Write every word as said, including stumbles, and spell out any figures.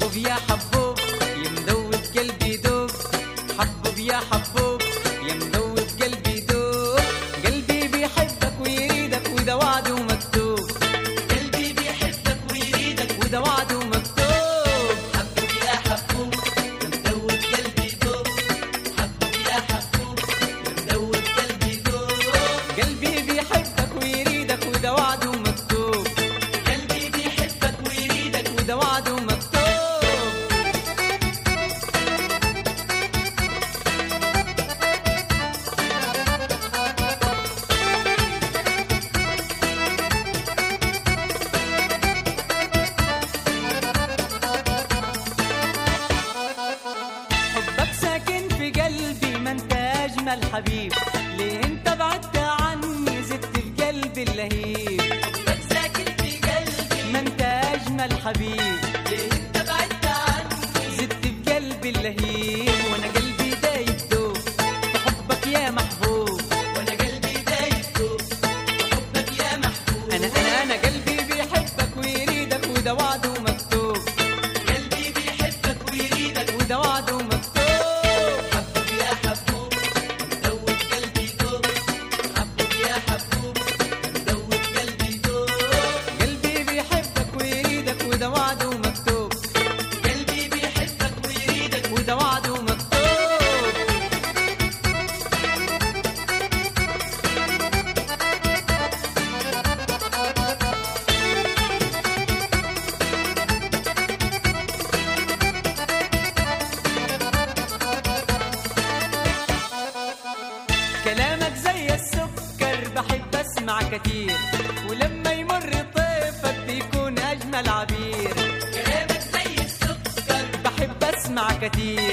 حبوب يا حبوب يا مذوب قلبي دوب، حبوب يا حبوب يا مذوب قلبي دوب، قلبي بيحبك ويريدك وده وعده مكتوب، قلبي بيحبك ويريدك وده وعده مكتوب. حبوب يا حبوب يا مذوب قلبي دوب، حبوب يا حبوب يا مذوب قلبي دوب، قلبي بيحبك ويريدك وده وعده مكتوب، قلبي بيحبك ويريدك وده وعده مكتوب. حبك ساكن في قلبي ما انت اجمل حبيب، ليه انت بعدت عني زدت في قلبي اللهيب. حبك ساكن في قلبي ما انت اجمل حبيب، ليه انت بعدت عني، زدت في قلبي اللهيب، وانا قلبي دايب دوب في حبك يا محبوب. وانا قلبي دايب دوب بحبك يا محبوب، انا انا انا قلبي بيحبك ويريدك وده وعده مكتوب، قلبي بيحبك ويريدك وده وعده مكتوب. حبوب يا حبوب مذوب قلبي دوب، حبوب يا حبوب مذوب قلبي دوب، قلبي بيحبك ويريدك وده وعده مكتوب، قلبي بيحبك ويريدك وده وعده مكتوب. كلامك زي السكر بحب اسمع كتير، ولما يمر طيفك بيكون اجمل عبير. كلامك زي السكر بحب اسمع كتير